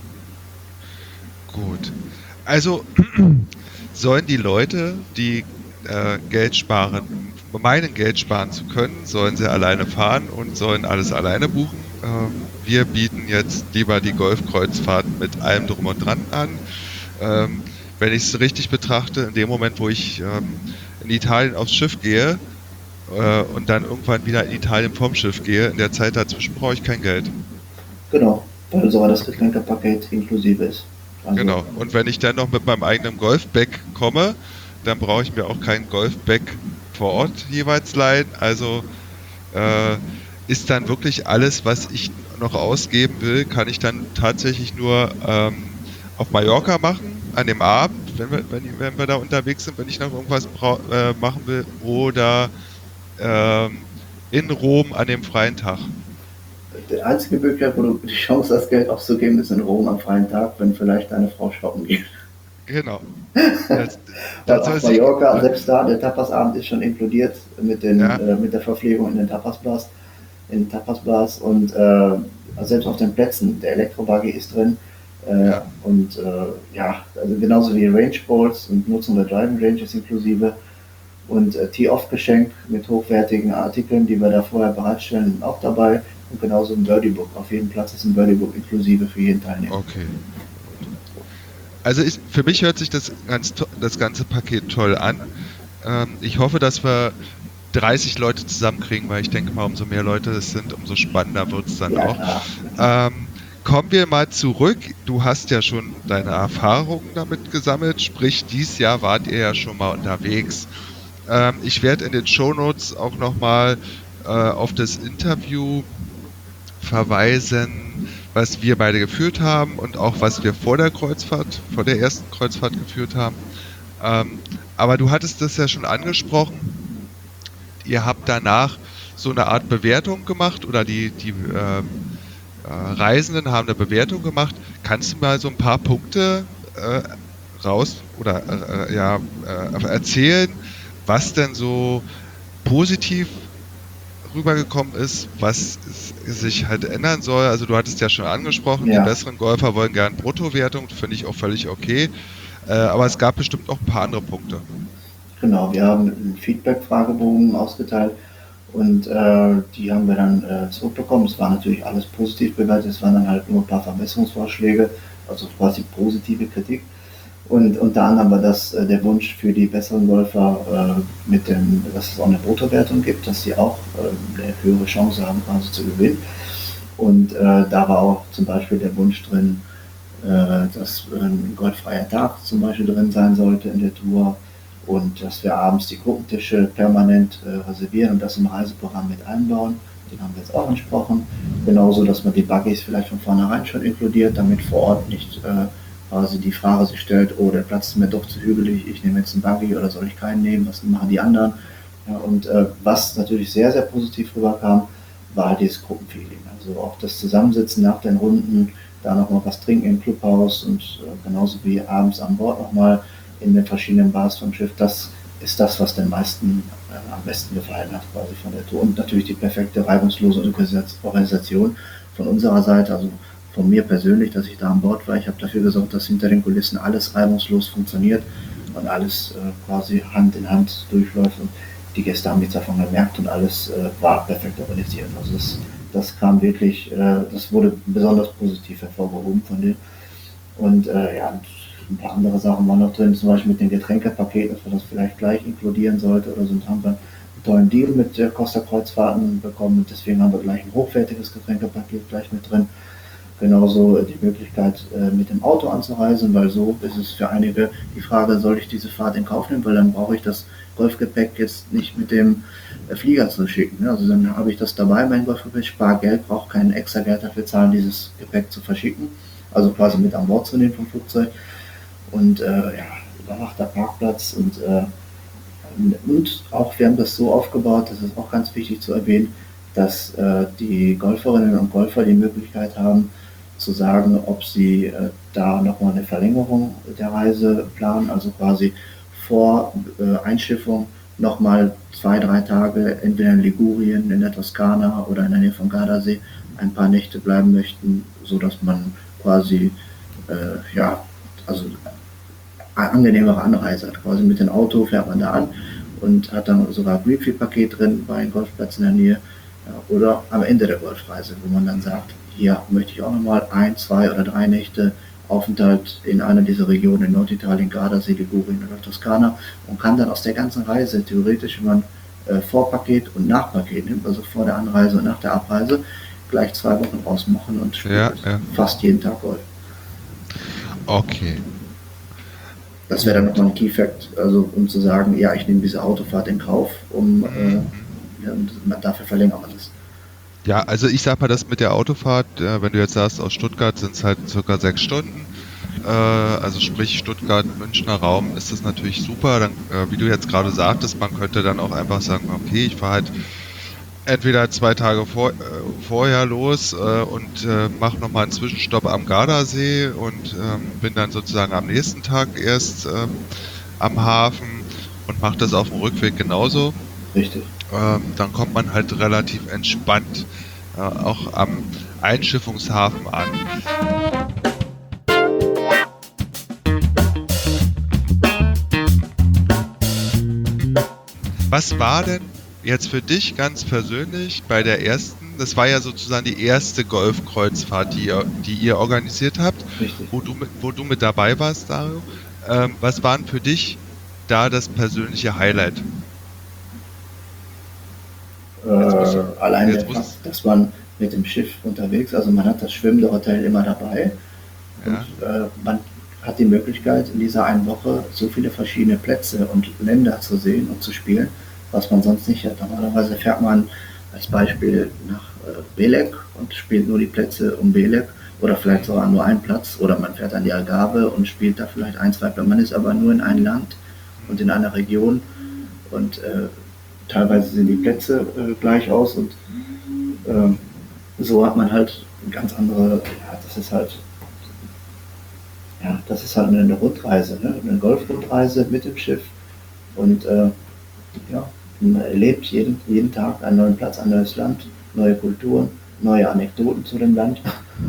gut. Also sollen die Leute, die äh, Geld sparen, meinen Geld sparen zu können, sollen sie alleine fahren und sollen alles alleine buchen. Ähm, wir bieten jetzt lieber die Golfkreuzfahrt mit allem drum und dran an. Ähm, wenn ich es richtig betrachte, in dem Moment, wo ich ähm, in Italien aufs Schiff gehe äh, und dann irgendwann wieder in Italien vom Schiff gehe, in der Zeit dazwischen brauche ich kein Geld. Genau, weil sogar das Okay, Getränkepaket inklusive ist. Also, genau. Und wenn ich dann noch mit meinem eigenen Golfbag komme, dann brauche ich mir auch kein Golfbag vor Ort jeweils leihen. Also äh, ist dann wirklich alles, was ich noch ausgeben will, kann ich dann tatsächlich nur ähm, auf Mallorca machen, an dem Abend, wenn wir, wenn, wenn wir da unterwegs sind, wenn ich noch irgendwas brau äh, machen will, oder ähm, in Rom an dem freien Tag. die einzige Möglichkeit, wo du die Chance hast, Geld auszugeben, ist in Rom am freien Tag, wenn vielleicht deine Frau shoppen geht. Genau. Das, Weil das soll auf sich, Mallorca, ne? selbst da, der Tapasabend ist schon inkludiert mit, den, Ja, äh, mit der Verpflegung in den Tapasbars, in den Tapasbars und äh, also selbst auf den Plätzen, der Elektrobuggy ist drin. Äh, ja, und äh, ja, also genauso wie Range Balls und Nutzung der Driving Range ist inklusive. Und äh, Tee-Off-Geschenk mit hochwertigen Artikeln, die wir da vorher bereitstellen, sind auch dabei. Und genauso ein Birdie-Book. Auf jedem Platz ist ein Birdie-Book inklusive für jeden Teilnehmer. okay, gut. Also ich, für mich hört sich das, ganz, to- das ganze Paket toll an. Ähm, ich hoffe, dass wir dreißig Leute zusammenkriegen, weil ich denke mal, umso mehr Leute es sind, umso spannender wird es dann Ja, auch. klar. Ähm, kommen wir mal zurück. Du hast ja schon deine Erfahrungen damit gesammelt, sprich, dieses Jahr wart ihr ja schon mal unterwegs. Ähm, ich werde in den Shownotes auch nochmal äh, auf das Interview verweisen, was wir beide geführt haben und auch was wir vor der Kreuzfahrt, vor der ersten Kreuzfahrt geführt haben. Ähm, aber du hattest das ja schon angesprochen. Ihr habt danach so eine Art Bewertung gemacht oder die, die ähm, äh, Reisenden haben eine Bewertung gemacht. Kannst du mal so ein paar Punkte äh, raus oder äh, äh, ja, äh, erzählen, was denn so positiv rübergekommen ist, was es sich halt ändern soll? Also du hattest ja schon angesprochen, die Ja, besseren Golfer wollen gern Bruttowertung, finde ich auch völlig okay. Äh, aber es gab bestimmt auch ein paar andere Punkte. genau. Wir haben einen Feedback-Fragebogen ausgeteilt und äh, die haben wir dann äh, zurückbekommen. Es war natürlich alles positiv bewertet. Es waren dann halt nur ein paar Verbesserungsvorschläge, also quasi positive Kritik. Und unter anderem war das äh, der Wunsch für die besseren Golfer, äh, mit dem, dass es auch eine Bruttowertung gibt, dass sie auch äh, eine höhere Chance haben, quasi zu gewinnen. Und äh, da war auch zum Beispiel der Wunsch drin, äh, dass ein goldfreier Tag zum Beispiel drin sein sollte in der Tour und dass wir abends die Gruppentische permanent äh, reservieren und das im Reiseprogramm mit einbauen. Den haben wir jetzt auch entsprochen. Genauso, dass man die Buggies vielleicht von vornherein schon inkludiert, damit vor Ort nicht äh, quasi die Frage sich stellt, oh, der Platz ist mir doch zu hügelig, ich nehme jetzt einen Buggy oder soll ich keinen nehmen, was machen die anderen? Ja, und äh, was natürlich sehr, sehr positiv rüberkam, war halt dieses Gruppenfeeling. Also auch das Zusammensitzen nach den Runden, da nochmal was trinken im Clubhaus und äh, genauso wie abends an Bord nochmal in den verschiedenen Bars vom Schiff, das ist das, was den meisten äh, am besten gefallen hat, quasi von der Tour. Und natürlich die perfekte, reibungslose Organisation von unserer Seite, also von mir persönlich, dass ich da an Bord war. Ich habe dafür gesorgt, dass hinter den Kulissen alles reibungslos funktioniert und alles äh, quasi Hand in Hand durchläuft. Und die Gäste haben nichts davon gemerkt und alles äh, war perfekt organisiert. Also das, das kam wirklich, äh, das wurde besonders positiv hervorgehoben von denen. Und äh, ja, und ein paar andere Sachen waren noch drin, zum Beispiel mit den Getränkepaketen, dass man das vielleicht gleich inkludieren sollte oder so. Und haben wir einen tollen Deal mit der Costa Kreuzfahrten bekommen und deswegen haben wir gleich ein hochwertiges Getränkepaket gleich mit drin. genauso die Möglichkeit, äh, mit dem Auto anzureisen, weil so ist es für einige die Frage, soll ich diese Fahrt in Kauf nehmen, weil dann brauche ich das Golfgepäck jetzt nicht mit dem äh, Flieger zu schicken. Ne? Also dann habe ich das dabei, mein Golfgepäck, spare Geld, brauche kein extra Geld dafür zahlen, dieses Gepäck zu verschicken, also quasi mit an Bord zu nehmen vom Flugzeug. Und äh, ja, überwachter Parkplatz und, äh, und auch wir haben das so aufgebaut, das ist auch ganz wichtig zu erwähnen, dass äh, die Golferinnen und Golfer die Möglichkeit haben, zu sagen, ob sie äh, da nochmal eine Verlängerung der Reise planen, also quasi vor äh, Einschiffung nochmal zwei, drei Tage entweder in Ligurien, in der Toskana oder in der Nähe von Gardasee ein paar Nächte bleiben möchten, sodass man quasi äh, ja, also eine angenehmere Anreise hat. Quasi mit dem Auto fährt man da an und hat dann sogar ein Greenfield-Paket drin bei einem Golfplatz in der Nähe. Ja, oder am Ende der Golfreise, wo man dann sagt, hier möchte ich auch nochmal ein, zwei oder drei Nächte Aufenthalt in einer dieser Regionen in Norditalien, Gardasee, Ligurien oder Toskana und kann dann aus der ganzen Reise theoretisch, wenn man äh, Vorpaket und Nachpaket nimmt, also vor der Anreise und nach der Abreise, gleich zwei Wochen ausmachen und spielt Ja, ja. fast jeden Tag Golf. Okay. Das wäre dann nochmal ein Key Fact, also um zu sagen, ja, ich nehme diese Autofahrt in Kauf, um äh, ja, und dafür verlängert man das. Ja, also ich sag mal, das mit der Autofahrt, äh, wenn du jetzt sagst, aus Stuttgart sind es halt circa sechs Stunden, äh, also sprich Stuttgart-Münchner Raum, ist das natürlich super. Dann, äh, wie du jetzt gerade sagtest, man könnte dann auch einfach sagen, okay, ich fahre halt entweder zwei Tage vor, äh, vorher los äh, und äh, mache nochmal einen Zwischenstopp am Gardasee und ähm, bin dann sozusagen am nächsten Tag erst ähm, am Hafen und mache das auf dem Rückweg genauso. Richtig. Ähm, dann kommt man halt relativ entspannt äh, auch am Einschiffungshafen an. Was war denn jetzt für dich ganz persönlich bei der ersten, das war ja sozusagen die erste Golfkreuzfahrt, die ihr, die ihr organisiert habt, Richtig. wo du mit, wo du mit dabei warst, Dario. Ähm, was war denn für dich da das persönliche Highlight? Äh, du- allein jetzt der muss- Fakt, dass man mit dem Schiff unterwegs, also man hat das schwimmende Hotel immer dabei Ja. und äh, man hat die Möglichkeit in dieser einen Woche so viele verschiedene Plätze und Länder zu sehen und zu spielen, was man sonst nicht hat. Normalerweise fährt man als Beispiel nach äh, Belek und spielt nur die Plätze um Belek oder vielleicht sogar nur einen Platz oder man fährt an die Algarve und spielt da vielleicht ein, zwei Plätze. Man ist aber nur in einem Land und in einer Region und äh, teilweise sehen die Plätze äh, gleich aus und ähm, so hat man halt eine ganz andere, ja, das ist halt, ja, das ist halt eine Rundreise, ne? Eine Golfrundreise mit dem Schiff und äh, ja, man erlebt jeden, jeden Tag einen neuen Platz, ein neues Land, neue Kulturen, neue Anekdoten zu dem Land.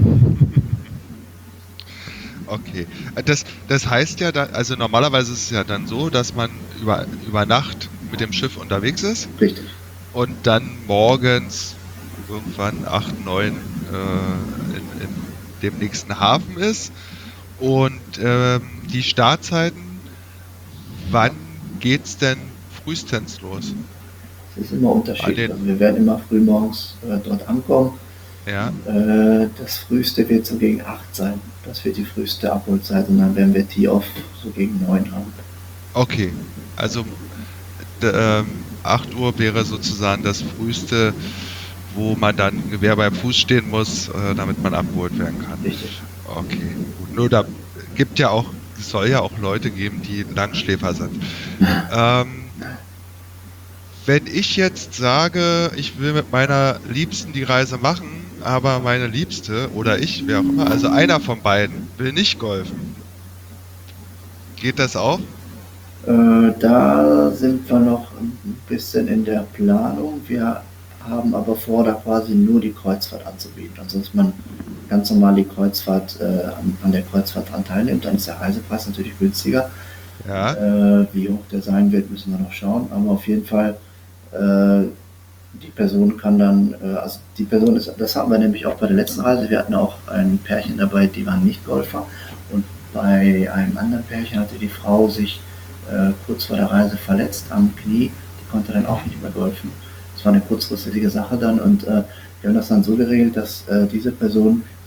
Okay. Das, das heißt ja, da, also normalerweise ist es ja dann so, dass man über, über Nacht mit dem Schiff unterwegs ist Richtig. und dann morgens irgendwann acht, neun äh, in, in dem nächsten Hafen ist. Und ähm, die Startzeiten, wann geht's denn frühestens los? Es ist immer unterschiedlich. den- Also wir werden immer früh morgens äh, dort ankommen. Ja, Äh, das früheste wird so gegen acht sein. Das wird die früheste Abholzeit und dann werden wir Tee-Off so gegen neun haben. okay. Also d- ähm, acht Uhr wäre sozusagen das früheste, wo man dann Gewehr beim Fuß stehen muss, äh, damit man abgeholt werden kann. Richtig. Okay, gut. Nur da gibt ja auch, es soll ja auch Leute geben, die Langschläfer sind. Ähm, wenn ich jetzt sage, ich will mit meiner Liebsten die Reise machen, aber meine Liebste oder ich, wer auch immer, also einer von beiden, will nicht golfen. Geht das auch? Äh, da sind wir noch ein bisschen in der Planung. Wir haben aber vor, da quasi nur die Kreuzfahrt anzubieten. Also dass man ganz normal die Kreuzfahrt äh, an, an der Kreuzfahrt dran teilnimmt, dann ist der Reisepreis natürlich günstiger. Ja. Äh, wie hoch der sein wird, müssen wir noch schauen. Aber auf jeden Fall, äh, die Person kann dann, äh, also die Person ist, das hatten wir nämlich auch bei der letzten Reise. Wir hatten auch ein Pärchen dabei, die waren nicht Golfer. Und bei einem anderen Pärchen hatte die Frau sich äh, kurz vor der Reise verletzt am Knie. Die konnte dann auch nicht mehr golfen. Das war eine kurzfristige Sache dann und äh, wir haben das dann so geregelt, dass äh, diese Person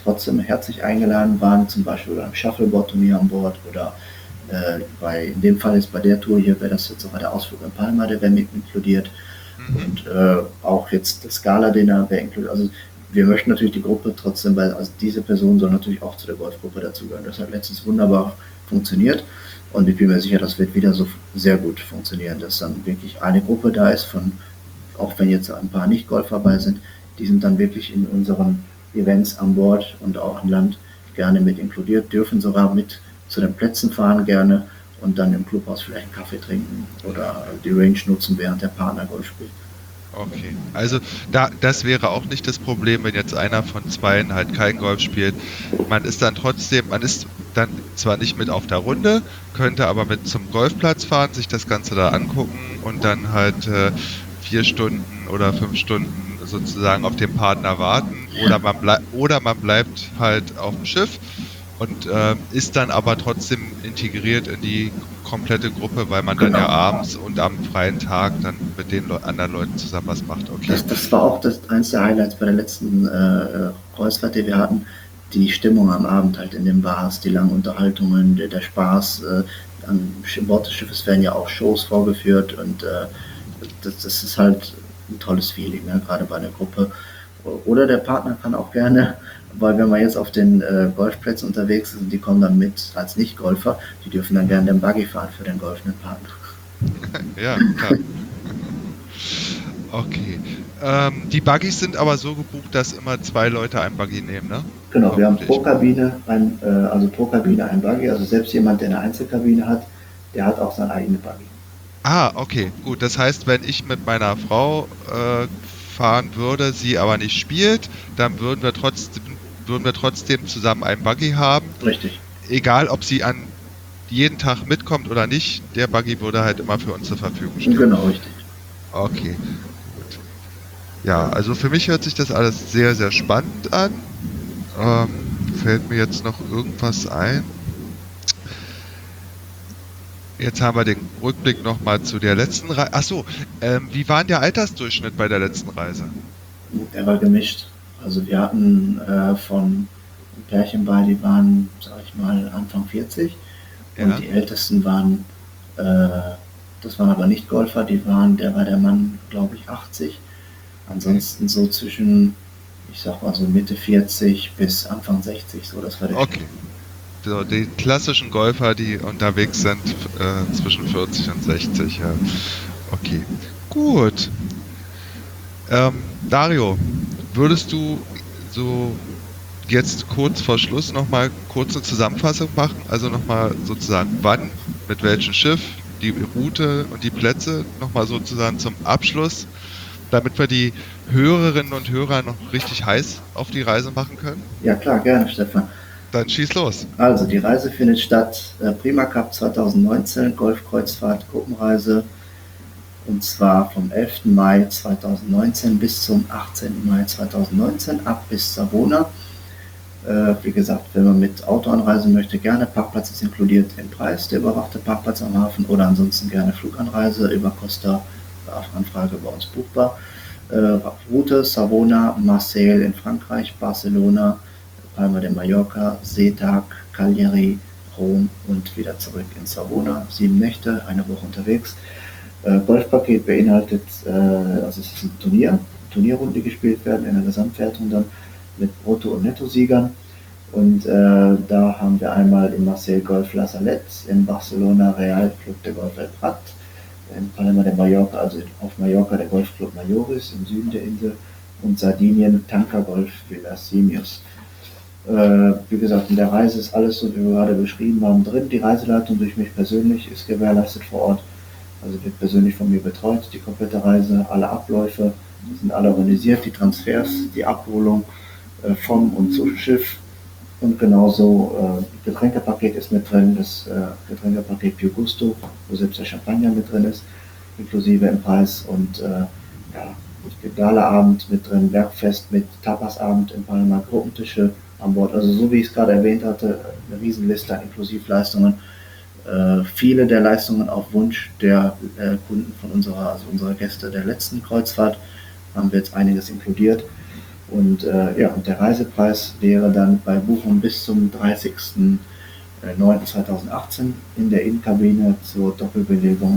trotzdem herzlich eingeladen waren, zum Beispiel beim Shuffleboard-Turnier an Bord oder äh, bei, in dem Fall ist bei der Tour hier, wäre das jetzt sogar der Ausflug in Palma, der wäre mit inkludiert. Mhm. Und äh, auch jetzt das Gala-Dinner wäre inkludiert. Also wir möchten natürlich die Gruppe trotzdem, weil also diese Person soll natürlich auch zu der Golfgruppe dazugehören. Das hat letztens wunderbar funktioniert und ich bin mir sicher, das wird wieder so sehr gut funktionieren, dass dann wirklich eine Gruppe da ist von, auch wenn jetzt ein paar Nicht-Golfer dabei sind, die sind dann wirklich in unseren Events an Bord und auch im Land gerne mit inkludiert, dürfen sogar mit zu den Plätzen fahren gerne und dann im Clubhaus vielleicht einen Kaffee trinken oder die Range nutzen, während der Partner Golf spielt. Okay, also da, das wäre auch nicht das Problem, wenn jetzt einer von zweien halt kein Golf spielt. Man ist dann trotzdem, man ist dann zwar nicht mit auf der Runde, könnte aber mit zum Golfplatz fahren, sich das Ganze da angucken und dann halt äh, vier Stunden oder fünf Stunden sozusagen auf den Partner warten oder man, blei- oder man bleibt halt auf dem Schiff und äh, ist dann aber trotzdem integriert in die komplette Gruppe, weil man dann Genau. ja abends und am freien Tag dann mit den Le- anderen Leuten zusammen was macht. Okay. Das, das war auch das, eins der Highlights bei der letzten äh, Kreuzfahrt, die wir hatten. Die Stimmung am Abend halt in den Bars, die langen Unterhaltungen, der, der Spaß. Äh, an Bord des Schiffes werden ja auch Shows vorgeführt und äh, das, das ist halt ein tolles Feeling, ne? Gerade bei der Gruppe. Oder der Partner kann auch gerne, weil wenn man jetzt auf den äh, Golfplätzen unterwegs ist und die kommen dann mit als Nicht-Golfer, die dürfen dann gerne den Buggy fahren für den golfenden Partner. Ja, klar. Okay. Ähm, die Buggys sind aber so gebucht, dass immer zwei Leute ein Buggy nehmen, ne? Genau, wir haben Vermute ich. pro Kabine, ein, äh, also pro Kabine ein Buggy, also selbst jemand, der eine Einzelkabine hat, der hat auch sein eigenes Buggy. Ah, okay, gut. Das heißt, wenn ich mit meiner Frau äh, fahren würde, sie aber nicht spielt, dann würden wir trotzdem, würden wir trotzdem zusammen einen Buggy haben. Richtig. Egal, ob sie an jeden Tag mitkommt oder nicht, der Buggy würde halt immer für uns zur Verfügung stehen. Genau, richtig. Okay, gut. Ja, also für mich hört sich das alles sehr, sehr spannend an. Ähm, fällt mir jetzt noch irgendwas ein? Jetzt haben wir den Rückblick nochmal zu der letzten Reise. Achso, ähm, wie war denn der Altersdurchschnitt bei der letzten Reise? Er war gemischt. Also wir hatten äh, von ein Pärchen bei, die waren, sag ich mal, Anfang vierzig und Ja. die Ältesten waren, äh, das waren aber nicht Golfer, die waren, der war der Mann, glaube ich, achtzig. Ansonsten so zwischen, ich sag mal so Mitte vierzig bis Anfang sechzig, so das war der Okay. So, die klassischen Golfer, die unterwegs sind, äh, zwischen vierzig und sechzig. Ja. Okay, gut. Ähm, Dario, würdest du so jetzt kurz vor Schluss nochmal kurze Zusammenfassung machen? Also nochmal sozusagen wann, mit welchem Schiff, die Route und die Plätze nochmal sozusagen zum Abschluss, damit wir die Hörerinnen und Hörer noch richtig heiß auf die Reise machen können? Ja klar, gerne, Stefan. Dann schieß los. Also die Reise findet statt, äh, Prima Cup zwanzig neunzehn, Golfkreuzfahrt, Gruppenreise, und zwar vom elften Mai zweitausendneunzehn bis zum achtzehnten Mai zweitausendneunzehn, ab bis Savona. Äh, wie gesagt, wenn man mit Auto anreisen möchte, gerne, Parkplatz ist inkludiert im Preis, der überwachte Parkplatz am Hafen, oder ansonsten gerne Fluganreise über Costa, auf Anfrage bei uns buchbar. Äh, Route Savona, Marseille in Frankreich, Barcelona, Palma de Mallorca, Seetag, Cagliari, Rom und wieder zurück in Savona. Sieben Nächte, eine Woche unterwegs. Äh, Golfpaket beinhaltet, äh, also es ist ein Turnier, Turnierrunden, die gespielt werden in der Gesamtwertung dann mit Brutto- und Nettosiegern. Und äh, da haben wir einmal in Marseille Golf La Salette, in Barcelona Real Club de Golf El Prat, in Palma de Mallorca, also auf Mallorca der Golfclub Majoris im Süden der Insel, und Sardinien Tanka Golf Villa Simios. Äh, wie gesagt, in der Reise ist alles so, wie wir gerade beschrieben haben, drin. Die Reiseleitung durch mich persönlich ist gewährleistet vor Ort. Also wird persönlich von mir betreut, die komplette Reise, alle Abläufe sind alle organisiert, die Transfers, die Abholung äh, vom und zum Schiff. Und genauso äh, Getränkepaket ist mit drin, das äh, Getränkepaket Più Gusto, wo selbst der Champagner mit drin ist, inklusive im Preis. Und äh, ja, Gala-Abend mit drin, Werkfest mit Tapasabend in Palma, Gruppentische an Bord. Also so wie ich es gerade erwähnt hatte, eine Riesenliste an Inklusivleistungen. Äh, viele der Leistungen auf Wunsch der äh, Kunden von unserer, also unserer Gäste der letzten Kreuzfahrt, haben wir jetzt einiges inkludiert. Und äh, ja, und der Reisepreis wäre dann bei Buchung bis zum dreißigsten neunten zweitausendachtzehn in der Innenkabine zur Doppelbelegung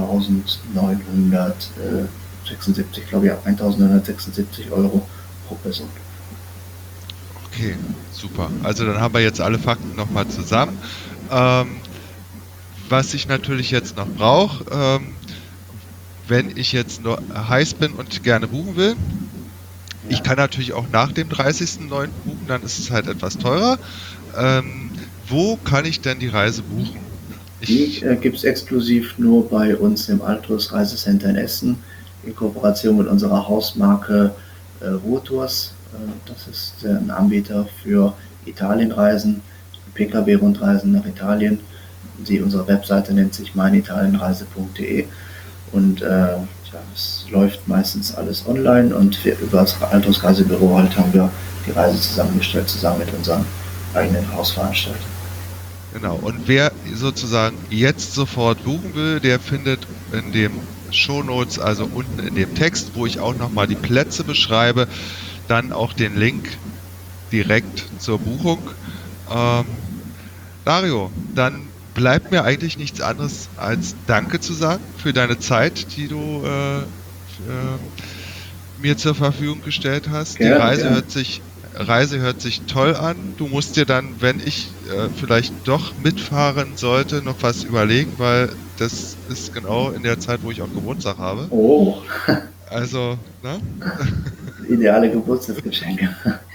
eintausendneunhundertsechsundsiebzig, glaube ich, ja, eintausendneunhundertsechsundsiebzig Euro pro Person. Okay, super. Also dann haben wir jetzt alle Fakten nochmal zusammen. Ähm, was ich natürlich jetzt noch brauche, ähm, wenn ich jetzt nur heiß bin und gerne buchen will, ja. Ich kann natürlich auch nach dem dreißigsten neunten buchen, dann ist es halt etwas teurer. Ähm, wo kann ich denn die Reise buchen? Ich die äh, gibt es exklusiv nur bei uns im Altus Reisecenter in Essen in Kooperation mit unserer Hausmarke äh, Ruhrtours. Äh, das ist äh, ein Anbieter für Italienreisen, P K W-Rundreisen nach Italien. Die, unsere Webseite nennt sich meinitalienreise punkt de und äh, ja, es läuft meistens alles online und wir, über das Altus Reisebüro halt haben wir die Reise zusammengestellt, zusammen mit unserem eigenen Hausveranstalter. Genau, und wer sozusagen jetzt sofort buchen will, der findet in den Shownotes, also unten in dem Text, wo ich auch nochmal die Plätze beschreibe, dann auch den Link direkt zur Buchung. Ähm, Dario, dann bleibt mir eigentlich nichts anderes als Danke zu sagen für deine Zeit, die du äh, äh, mir zur Verfügung gestellt hast. Gerne, die Reise gerne. hört sich Reise hört sich toll an. Du musst dir dann, wenn ich äh, vielleicht doch mitfahren sollte, noch was überlegen, weil das ist genau in der Zeit, wo ich auch Geburtstag habe. Oh, Also, ne? ideale Geburtstagsgeschenke.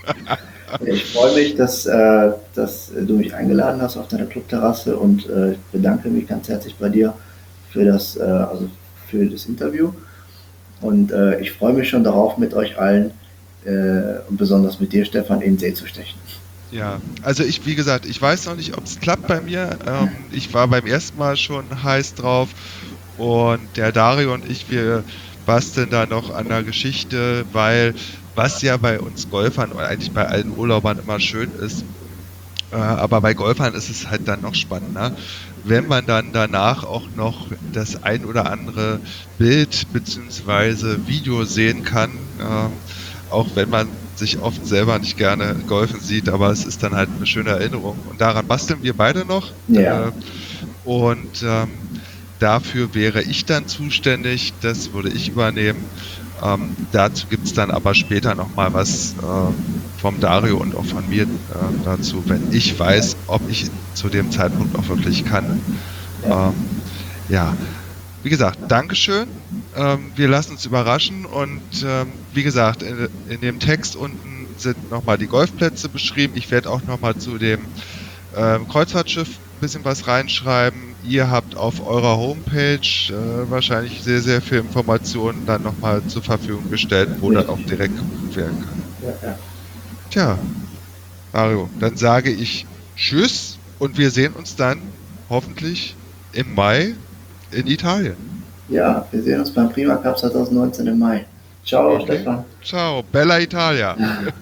Ich freue mich, dass, äh, dass du mich eingeladen hast auf deiner Clubterrasse und äh, ich bedanke mich ganz herzlich bei dir für das, äh, also für das Interview. Und äh, ich freue mich schon darauf, mit euch allen äh, und besonders mit dir, Stefan, in den See zu stechen. Ja, also ich, wie gesagt, ich weiß noch nicht, ob es klappt bei mir. Ähm, ich war beim ersten Mal schon heiß drauf und der Dario und ich, wir basteln da noch an der Geschichte, weil was ja bei uns Golfern oder eigentlich bei allen Urlaubern immer schön ist, äh, aber bei Golfern ist es halt dann noch spannender, wenn man dann danach auch noch das ein oder andere Bild bzw. Video sehen kann, äh, auch wenn man sich oft selber nicht gerne golfen sieht, aber es ist dann halt eine schöne Erinnerung. Und daran basteln wir beide noch. Ja. Äh, und ähm, dafür wäre ich dann zuständig, das würde ich übernehmen. Ähm, dazu gibt es dann aber später nochmal was äh, vom Dario und auch von mir äh, dazu, wenn ich weiß, ob ich zu dem Zeitpunkt auch wirklich kann. Ja. Ähm, ja, wie gesagt, Dankeschön. Ähm, wir lassen uns überraschen und ähm, wie gesagt, in, in dem Text unten sind nochmal die Golfplätze beschrieben. Ich werde auch nochmal zu dem ähm, Kreuzfahrtschiff ein bisschen was reinschreiben. Ihr habt auf eurer Homepage äh, wahrscheinlich sehr, sehr viel Informationen dann nochmal zur Verfügung gestellt, wo dann auch direkt gebucht werden kann. Ja, ja. Tja, Mario, dann sage ich Tschüss und wir sehen uns dann hoffentlich im Mai in Italien. Ja, wir sehen uns beim Prima Cup zwanzig neunzehn im Mai. Ciao, Okay. Stefan. Ciao, Bella Italia.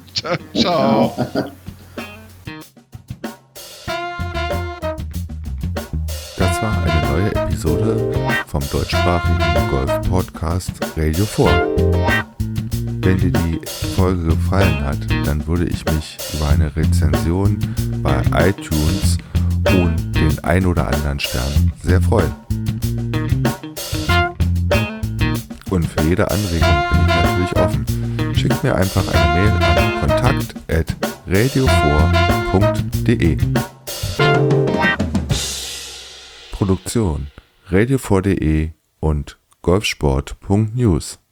Ciao. Das war eine neue Episode vom deutschsprachigen Golf-Podcast Radio vier. Wenn dir die Folge gefallen hat, dann würde ich mich über eine Rezension bei iTunes und den ein oder anderen Stern sehr freuen. Und für jede Anregung bin ich natürlich offen. Schickt mir einfach eine Mail an kontakt at radio vier punkt de. Produktion radio vier punkt de und golfsport punkt news.